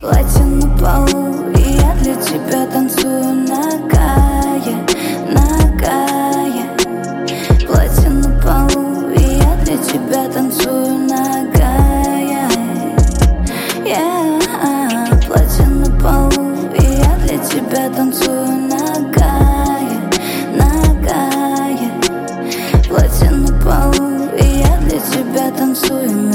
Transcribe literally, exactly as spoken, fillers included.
Платье на полу, и я для тебя танцую нагая, нагая. Платье на полу, и я для тебя танцую нагая, yeah. Платье на полу, и я для тебя танцую нагая, нагая. Платье на полу, и я для тебя танцую.